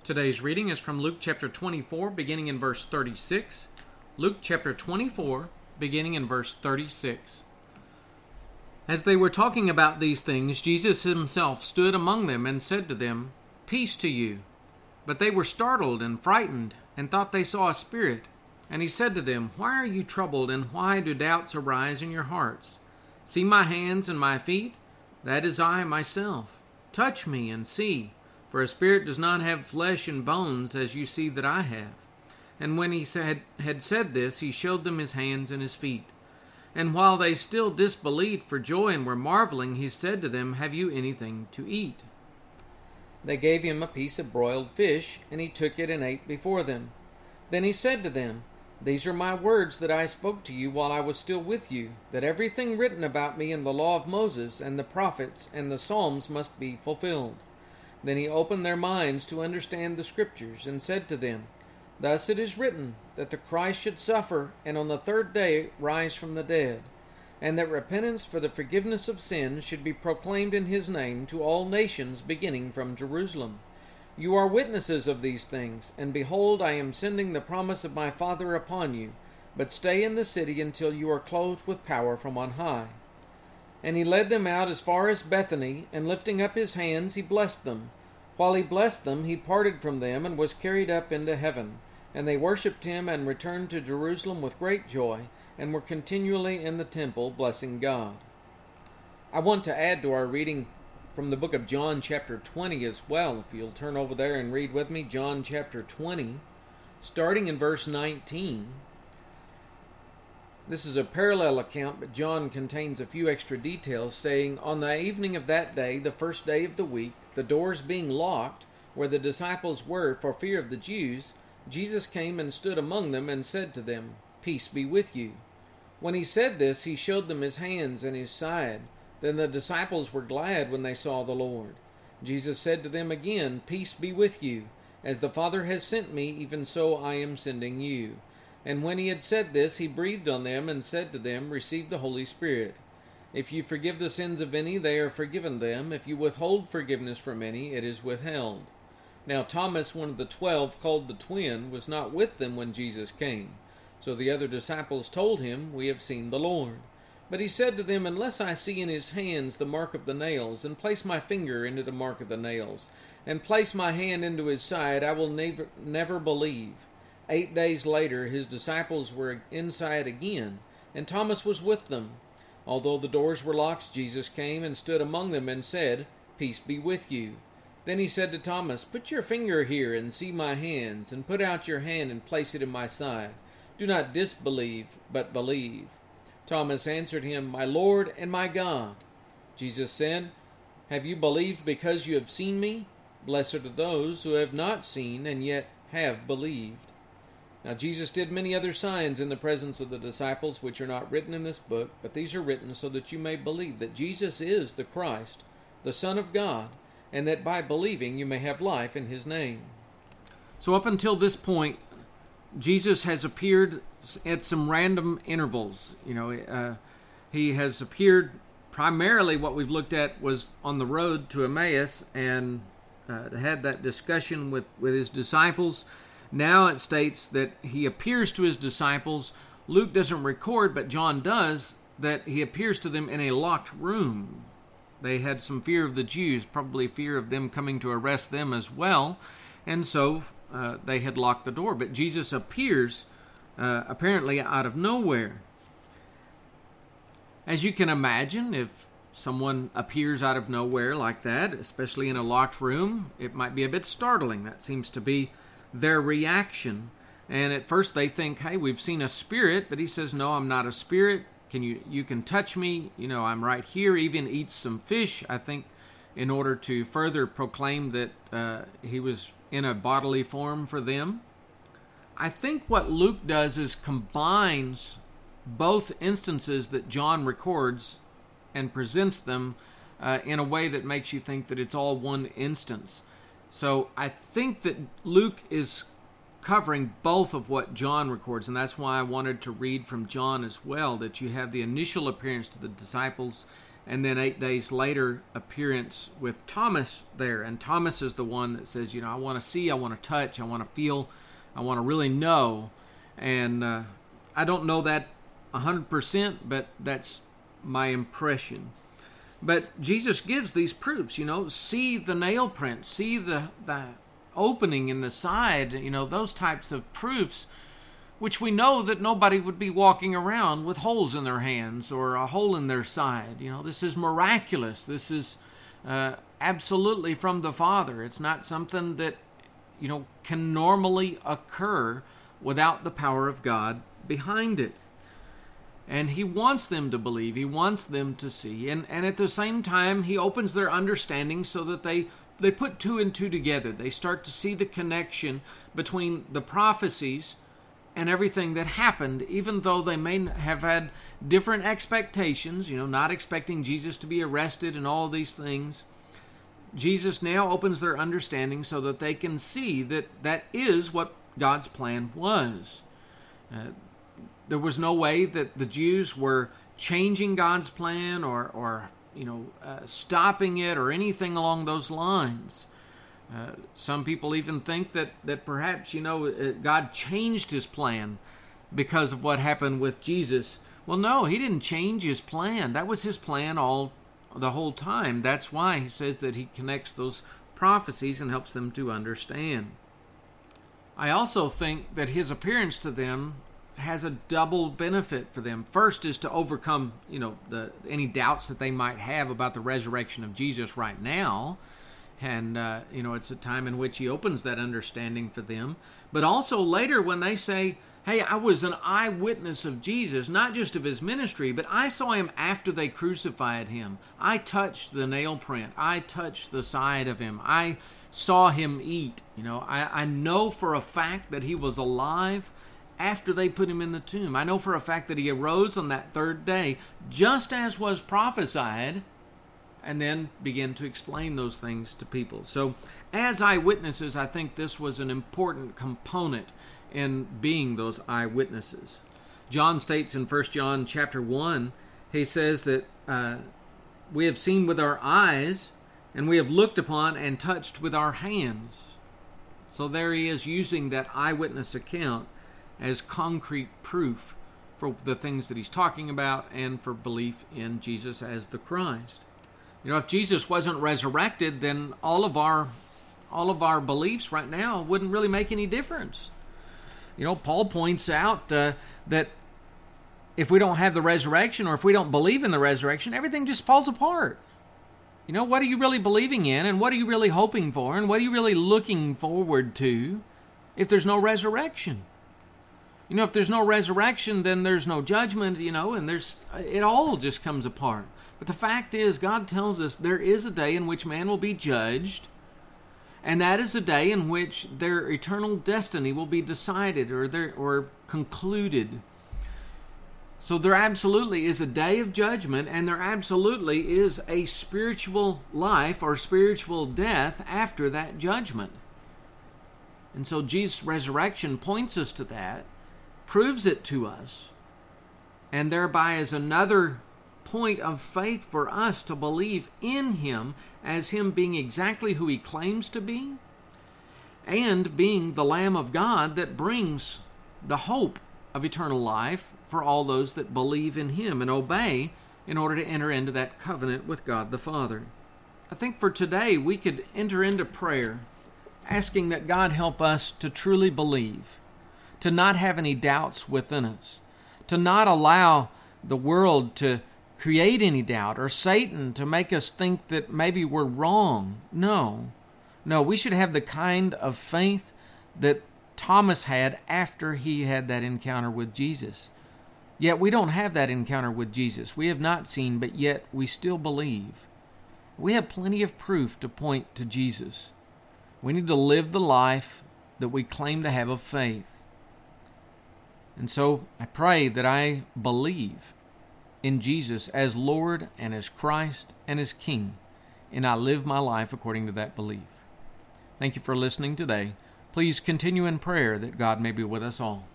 Today's reading is from Luke chapter 24, beginning in verse 36. Luke chapter 24, beginning in verse 36. As they were talking about these things, Jesus himself stood among them and said to them, "Peace to you." But they were startled and frightened, and thought they saw a spirit. And he said to them, "Why are you troubled, and why do doubts arise in your hearts? See my hands and my feet? That is I myself. Touch me and see. For a spirit does not have flesh and bones, as you see that I have." And when he had said this, he showed them his hands and his feet. And while they still disbelieved for joy and were marveling, he said to them, "Have you anything to eat?" They gave him a piece of broiled fish, and he took it and ate before them. Then he said to them, "These are my words that I spoke to you while I was still with you, that everything written about me in the law of Moses and the prophets and the Psalms must be fulfilled." Then he opened their minds to understand the Scriptures, and said to them, "Thus it is written, that the Christ should suffer, and on the third day rise from the dead, and that repentance for the forgiveness of sins should be proclaimed in his name to all nations, beginning from Jerusalem. You are witnesses of these things, and behold, I am sending the promise of my Father upon you, but stay in the city until you are clothed with power from on high." And he led them out as far as Bethany, and lifting up his hands, he blessed them. While he blessed them, he parted from them, and was carried up into heaven. And they worshipped him, and returned to Jerusalem with great joy, and were continually in the temple, blessing God. I want to add to our reading from the book of John chapter 20 as well. If you'll turn over there and read with me, John chapter 20, starting in verse 19. This is a parallel account, but John contains a few extra details, saying, "On the evening of that day, the first day of the week, the doors being locked, where the disciples were for fear of the Jews, Jesus came and stood among them and said to them, 'Peace be with you.' When he said this, he showed them his hands and his side. Then the disciples were glad when they saw the Lord. Jesus said to them again, 'Peace be with you. As the Father has sent me, even so I am sending you.' And when he had said this, he breathed on them and said to them, 'Receive the Holy Spirit. If you forgive the sins of any, they are forgiven them. If you withhold forgiveness from any, it is withheld.' Now Thomas, one of the 12, called the twin, was not with them when Jesus came. So the other disciples told him, 'We have seen the Lord.' But he said to them, 'Unless I see in his hands the mark of the nails, and place my finger into the mark of the nails, and place my hand into his side, I will never believe.' 8 days later, his disciples were inside again, and Thomas was with them. Although the doors were locked, Jesus came and stood among them and said, 'Peace be with you.' Then he said to Thomas, 'Put your finger here and see my hands, and put out your hand and place it in my side. Do not disbelieve, but believe.' Thomas answered him, 'My Lord and my God.' Jesus said, 'Have you believed because you have seen me? Blessed are those who have not seen and yet have believed.' Now Jesus did many other signs in the presence of the disciples, which are not written in this book, but these are written so that you may believe that Jesus is the Christ, the Son of God, and that by believing you may have life in his name." So up until this point, Jesus has appeared at some random intervals. He has appeared primarily, what we've looked at was on the road to Emmaus, and had that discussion with his disciples. Now it states that he appears to his disciples. Luke doesn't record, but John does, that he appears to them in a locked room. They had some fear of the Jews, probably fear of them coming to arrest them as well, and so they had locked the door. But Jesus appears apparently out of nowhere. As you can imagine, if someone appears out of nowhere like that, especially in a locked room, it might be a bit startling. That seems to be their reaction. And at first they think, "Hey, we've seen a spirit," but he says, "No, I'm not a spirit. You can touch me. I'm right here." Even eats some fish, I think, in order to further proclaim that he was in a bodily form for them. I think what Luke does is combines both instances that John records and presents them in a way that makes you think that it's all one instance. So I think that Luke is covering both of what John records, and that's why I wanted to read from John as well, that you have the initial appearance to the disciples, and then 8 days later, appearance with Thomas there. And Thomas is the one that says, I want to see, I want to touch, I want to feel, I want to really know. And I don't know that 100%, but that's my impression. But Jesus gives these proofs, see the nail print, see the opening in the side, those types of proofs, which we know that nobody would be walking around with holes in their hands or a hole in their side. This is miraculous. This is absolutely from the Father. It's not something that, can normally occur without the power of God behind it. And He wants them to believe. He wants them to see. And at the same time, He opens their understanding so that they put two and two together. They start to see the connection between the prophecies and everything that happened, even though they may have had different expectations, not expecting Jesus to be arrested and all these things. Jesus now opens their understanding so that they can see that that is what God's plan was. There was no way that the Jews were changing God's plan or stopping it or anything along those lines. Some people even think that perhaps, God changed His plan because of what happened with Jesus. Well, no, He didn't change His plan. That was His plan the whole time. That's why He says that He connects those prophecies and helps them to understand. I also think that His appearance to them has a double benefit for them. First is to overcome, any doubts that they might have about the resurrection of Jesus right now. And, it's a time in which He opens that understanding for them. But also later when they say, hey, I was an eyewitness of Jesus, not just of His ministry, but I saw Him after they crucified Him. I touched the nail print. I touched the side of Him. I saw Him eat. I know for a fact that He was alive after they put Him in the tomb. I know for a fact that He arose on that third day, just as was prophesied, and then begin to explain those things to people. So as eyewitnesses, I think this was an important component in being those eyewitnesses. John states in 1 John chapter 1, he says that we have seen with our eyes, and we have looked upon and touched with our hands. So there he is using that eyewitness account as concrete proof for the things that he's talking about and for belief in Jesus as the Christ. If Jesus wasn't resurrected, then all of our beliefs right now wouldn't really make any difference. Paul points out that if we don't have the resurrection, or if we don't believe in the resurrection, everything just falls apart. What are you really believing in, and what are you really hoping for, and what are you really looking forward to if there's no resurrection? If there's no resurrection, then there's no judgment, and it all just comes apart. But the fact is, God tells us there is a day in which man will be judged, and that is a day in which their eternal destiny will be decided or concluded. So there absolutely is a day of judgment, and there absolutely is a spiritual life or spiritual death after that judgment. And so Jesus' resurrection points us to that, proves it to us, and thereby is another point of faith for us to believe in Him as Him being exactly who He claims to be, and being the Lamb of God that brings the hope of eternal life for all those that believe in Him and obey in order to enter into that covenant with God the Father. I think for today we could enter into prayer asking that God help us to truly believe, to not have any doubts within us, to not allow the world to create any doubt, or Satan to make us think that maybe we're wrong. No, we should have the kind of faith that Thomas had after he had that encounter with Jesus. Yet we don't have that encounter with Jesus. We have not seen, but yet we still believe. We have plenty of proof to point to Jesus. We need to live the life that we claim to have of faith. And so I pray that I believe in Jesus as Lord and as Christ and as King, and I live my life according to that belief. Thank you for listening today. Please continue in prayer that God may be with us all.